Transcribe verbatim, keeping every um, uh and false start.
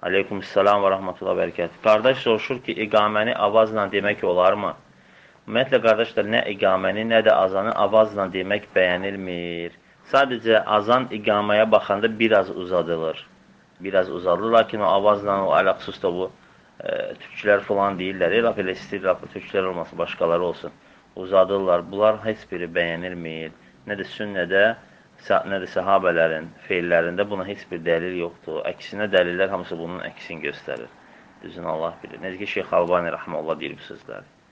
Aleykümselam və rahmetullah bərəkət. Qardaş soruşur ki, iqaməni avazla demək olarmı? Ümumiyyətlə, qardaşlar, nə iqaməni, nə də azanı avazla demək bəyənilmir. Sadəcə azan iqamaya baxanda biraz uzadılır. Biraz uzadılır, lakin o avazla, o ələxsus da bu e, türklər falan deyirlər. Elə belə istəyirlər, türklər olmasın, başqaları olsun. Uzadırlar. Bunlar heç biri bəyənilmir. Nə də sünnədə, nə də səhabələrin feillərində buna heç bir dəlil yoxdur. Əksinə dəlillər hamısı bunun əksini göstərir. Düzünü Allah bilir. Necə ki, Şeyx Albani rəhməllah deyir bu sözləri.